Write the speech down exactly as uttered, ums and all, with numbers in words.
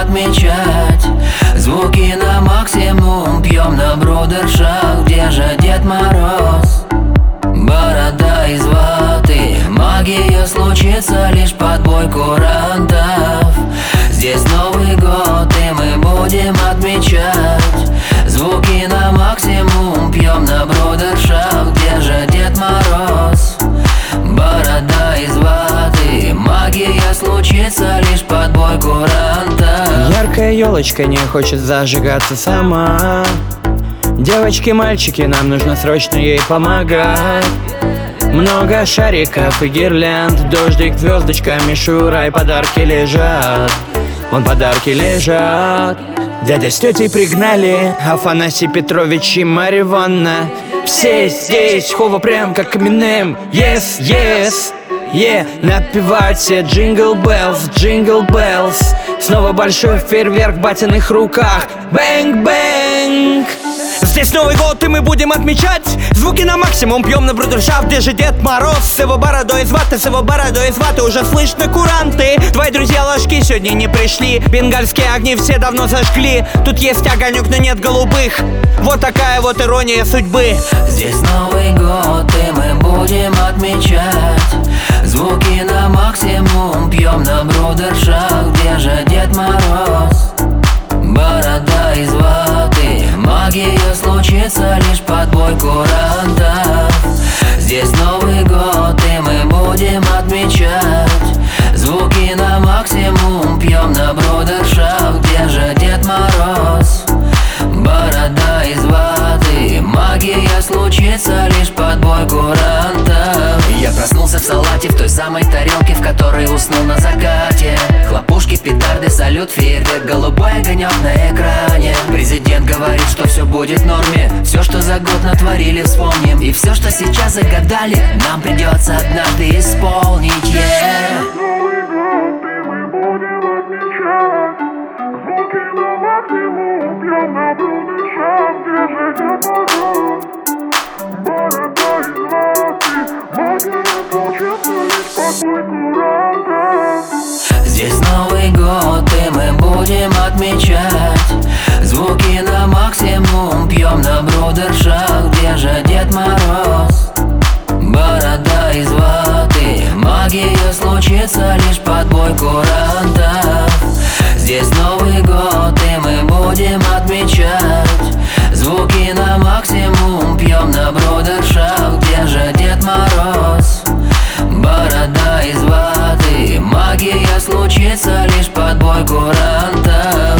отмечать. Звуки на максимум, пьем на брудершах. Где же Дед Мороз? Борода из ваты. Магия случится лишь под бой курантов. Здесь Новый год, и мы будем отмечать. Звуки на максимум, пьем на брудершах. Где же Дед Мороз? Борода из ваты. Магия случится лишь под бой курантов. Яркая елочка не хочет зажигаться сама. Девочки, мальчики, нам нужно срочно ей помогать. Много шариков и гирлянд, дождик, звездочка, мишура и подарки лежат. Вон подарки лежат. Дядя с тетей пригнали Афанасий Петрович и Марья Ивановна. Все здесь, хова прям как Eminem. Yes, yes, yeah. Напевать все джингл беллс, джингл беллс. Снова большой фейерверк в батиных руках. Бэнг, бэнг. Здесь Новый год, и мы будем отмечать. Звуки на максимум, пьем на брудершафт. Где же Дед Мороз? С его бородой из ваты, с его бородой из ваты. Уже слышно куранты. Твои друзья-ложки сегодня не пришли. Бенгальские огни все давно зажгли. Тут есть огонек, но нет голубых. Вот такая вот ирония судьбы. Здесь Новый год, и мы будем отмечать. Звуки на максимум, пьем на брудершах. Где же Дед Мороз? Борода из ваты. Магия случится лишь под бой курантов. Здесь Новый год, и мы будем отмечать. Звуки на максимум, пьем на брудершах. Где же Дед Мороз? Борода из ваты. Магия случится лишь под бой курантов. Я проснулся в салате, в той самой тарелке, в которой уснул на закате. Хлопушки, петарды, салют, фейерверк, голубой огонек на экране. Президент говорит, что все будет в норме. Все, что за год натворили, вспомним. И все, что сейчас загадали, нам придется однажды исполнить, yeah. Новый год, и мы будем отмечать. Звуки на максимум, пьем на брудершафт. Где же Дед Мороз? Борода из ваты. Магия случится лишь под бой курантов. Здесь Новый год, и мы будем отмечать. Звуки на максимум, пьем на брудершах. Где же Дед Мороз? Борода из ваты. Магия случится лишь под бой курантов. Здесь Новый год, и мы будем отмечать. Звуки на максимум, пьем на брудершах. Где же Дед Мороз? Борода из ваты. Магия случится лишь под бой курантов.